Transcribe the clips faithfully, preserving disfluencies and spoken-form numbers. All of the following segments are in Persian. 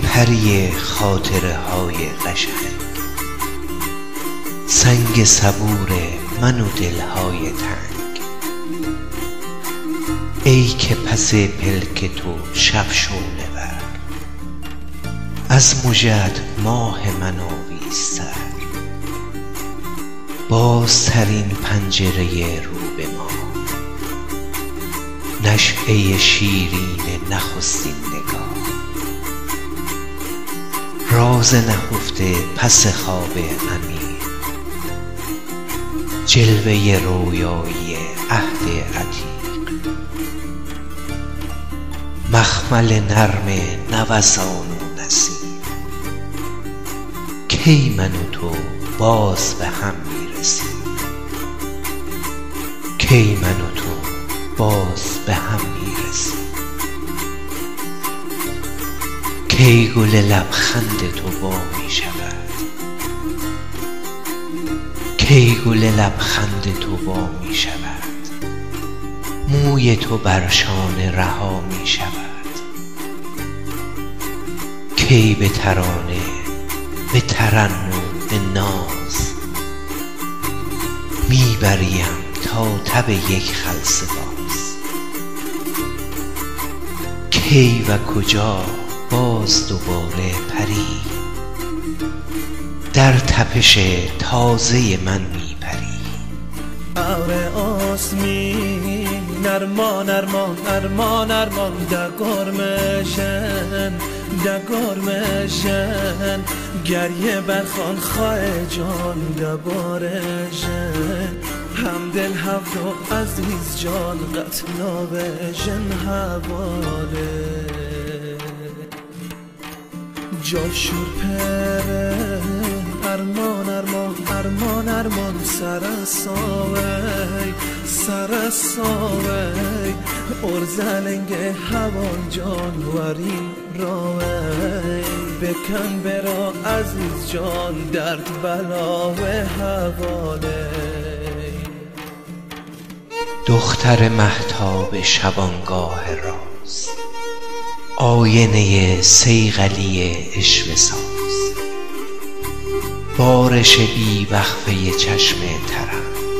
پری خاطره های قشنگ، سنگ صبور من و دلهای تنگ. ای که پس پلک تو شب شعله ور، از مژه‌ات ماه من آویزتر. بازترین پنجره رو به ما، نشأه شیرین نخستین نگاه. راز نهفته پس خواب عمیق، جلوه رویایی عهد عتیق. مخمل نرم نوسان و نسیم، کی من و تو باز به هم میرسیم. کی من و تو باز به هم میرسیم. کی گل لبخند تو وا می شود، کی گل لبخند تو وا می شود. موی تو بر شانه رها می شود. کی به ترانه، به ترنم، به ناز میبریم تا تب یک خلسه باز. کی و کجا باز دوباره پری، در تپش تازه من میپری. ابر آسمین ارمان ارمان ارمان ارمان دگار مشن دگار مشن. گریه برخان خواه جان دبارشن. همدل هفت و عزیز جان قتلا بشن حواله. جاشور پره ارمان ارمان ارمان ارمان سرساوی سرساوی. ارزلنگ هوان جان ورین راوی. بکن برا عزیز جان درد بلا و حواله. دختر مهتاب شبانگاه راز، آینه صیقلی عشوه ساز. بارش بی وقفه چشم ترم،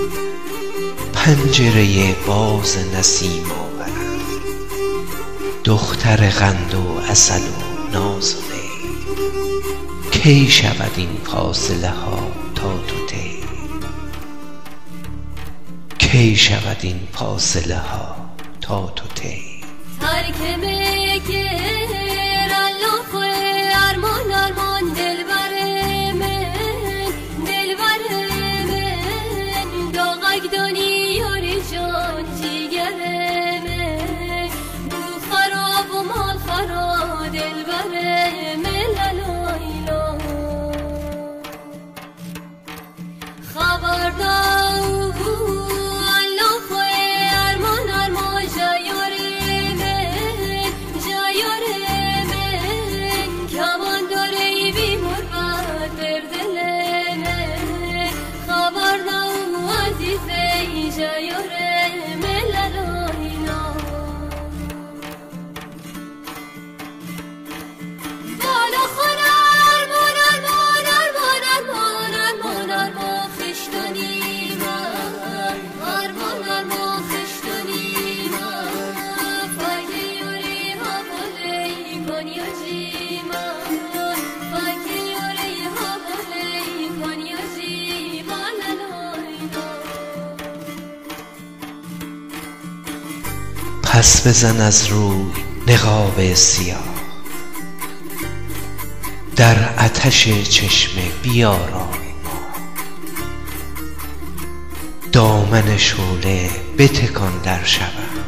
پنجره باز نسیم آورم. دختر قند و عسل و ناز و نی، کی شود این فاصله ها تا تو طی. کی شود این فاصله ها تا تو طی. ترک مگر الله خواه ارمان ارمان دلبر من دلبر من. داغک دانی یاری جان جیگر من. دو خراب و مال خراب دلبر من لالایلا. خبردار الله خواه ارمان ارمان جایار پس بزن از روی نقاب سیاه، در آتش چشمه بیارای ما. دامن شعله بتکان در شبم،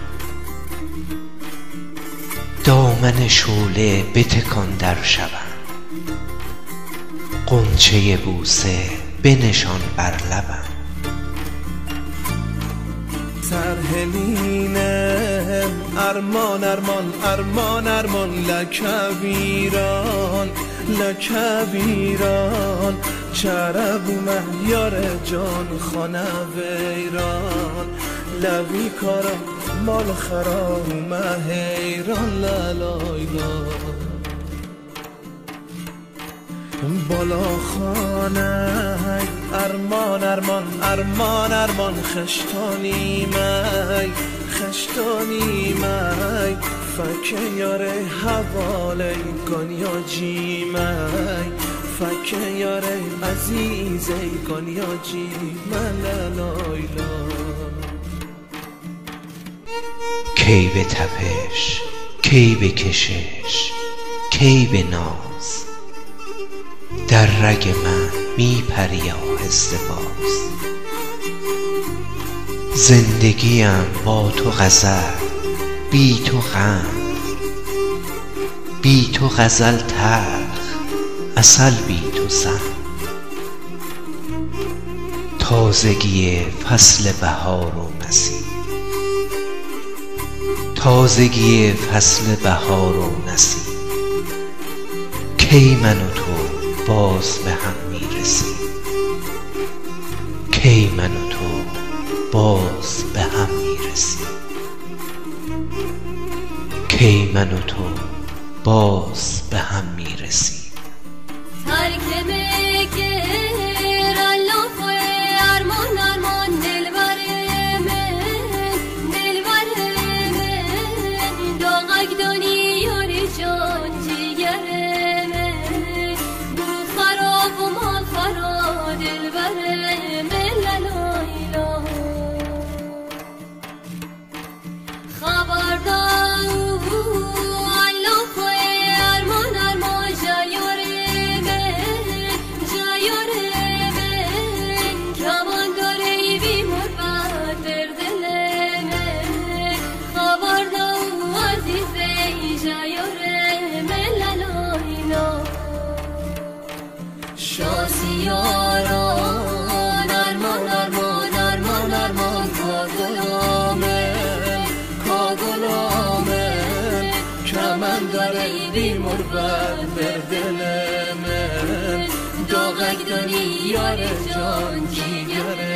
دامن شعله بتکان در شبم. غنچه بوسه بنشان بر لبم. سرهلینم ارمان ارمان ارمان ارمان لکویران لکویران. چرب و مهیار جان خانه ویران. لوی کارم مال خرام مهیران لالایلا. بالا خانه ارمان ارمان ارمان ارمان خشتانی می خشتانی می فکه یاره حواله گانیا جی می فکه یاره عزیزه گانیا جی ملالایلا کی به تپش کی به کشش کی به ناز در رگ من می پری آهسته باز زندگیم با تو غزل بی تو غم بی تو غزل تلخ عسل بی تو سم تازگی فصل بهار و نسیم تازگی فصل بهار و نسیم کی من و تو باز به هم میرسیم کی من و تو باز به هم میرسیم کی من و تو باز به هم میرسیم ترک مگر الله ارمان ارمان دلبر من دلبر من داغک دانی یار جان جگر من بو خراب و ما خراب دلبر من لالایلا خبردار شاسیاران ارمان ارمان ارمان ارمان کاغلامن کاغلامن کمن داره بی مروت بر دل من داغک داری یار جان جیگر